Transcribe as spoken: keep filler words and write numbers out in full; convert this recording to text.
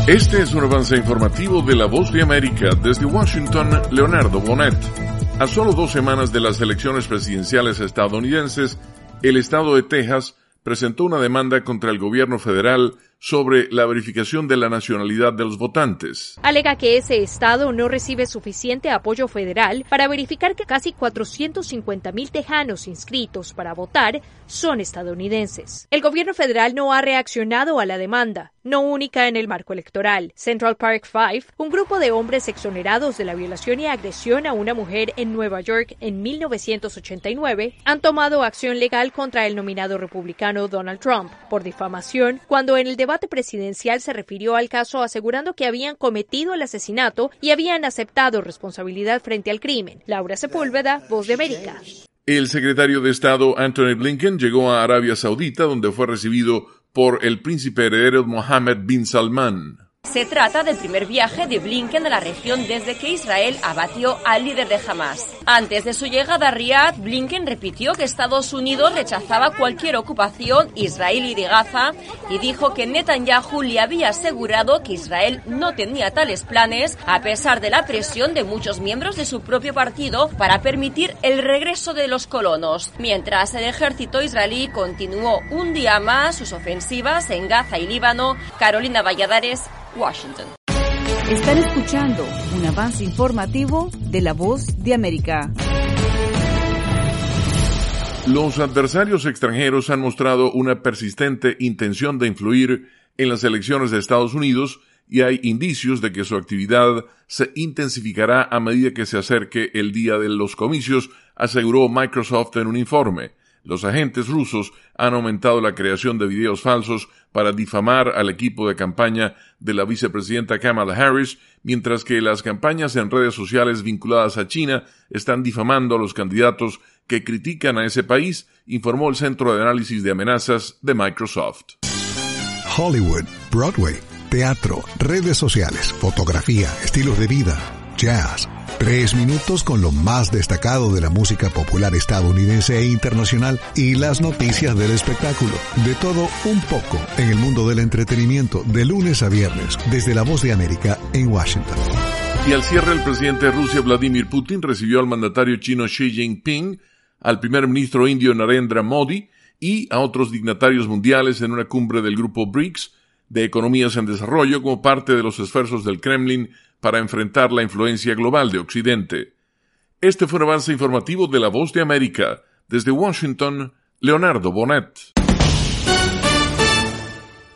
Este es un avance informativo de La Voz de América. Desde Washington, Leonardo Bonet. A solo dos semanas de las elecciones presidenciales estadounidenses, el estado de Texas presentó una demanda contra el gobierno federal sobre la verificación de la nacionalidad de los votantes. Alega que ese estado no recibe suficiente apoyo federal para verificar que casi cuatrocientos cincuenta mil tejanos inscritos para votar son estadounidenses. El gobierno federal no ha reaccionado a la demanda, no única en el marco electoral. Central Park Five, un grupo de hombres exonerados de la violación y agresión a una mujer en Nueva York en mil novecientos ochenta y nueve, han tomado acción legal contra el nominado republicano Donald Trump por difamación cuando en el debate presidencial se refirió al caso asegurando que habían cometido el asesinato y habían aceptado responsabilidad frente al crimen. Laura Sepúlveda, Voz de América. El secretario de Estado Antony Blinken llegó a Arabia Saudita, donde fue recibido por el príncipe heredero Mohammed bin Salman. Se trata del primer viaje de Blinken a la región desde que Israel abatió al líder de Hamas. Antes de su llegada a Riad, Blinken repitió que Estados Unidos rechazaba cualquier ocupación israelí de Gaza y dijo que Netanyahu le había asegurado que Israel no tenía tales planes, a pesar de la presión de muchos miembros de su propio partido para permitir el regreso de los colonos. Mientras el ejército israelí continuó un día más sus ofensivas en Gaza y Líbano, Carolina Valladares, Washington. Están escuchando un avance informativo de La Voz de América. Los adversarios extranjeros han mostrado una persistente intención de influir en las elecciones de Estados Unidos y hay indicios de que su actividad se intensificará a medida que se acerque el día de los comicios, aseguró Microsoft en un informe. Los agentes rusos han aumentado la creación de videos falsos para difamar al equipo de campaña de la vicepresidenta Kamala Harris, mientras que las campañas en redes sociales vinculadas a China están difamando a los candidatos que critican a ese país, informó el Centro de Análisis de Amenazas de Microsoft. Hollywood, Broadway, teatro, redes sociales, fotografía, estilos de vida, jazz. Tres minutos con lo más destacado de la música popular estadounidense e internacional y las noticias del espectáculo. De todo un poco en el mundo del entretenimiento, de lunes a viernes, desde La Voz de América en Washington. Y al cierre, el presidente de Rusia, Vladimir Putin, recibió al mandatario chino Xi Jinping, al primer ministro indio Narendra Modi y a otros dignatarios mundiales en una cumbre del grupo BRICS de economías en desarrollo como parte de los esfuerzos del Kremlin para enfrentar la influencia global de Occidente. Este fue un avance informativo de La Voz de América. Desde Washington, Leonardo Bonet.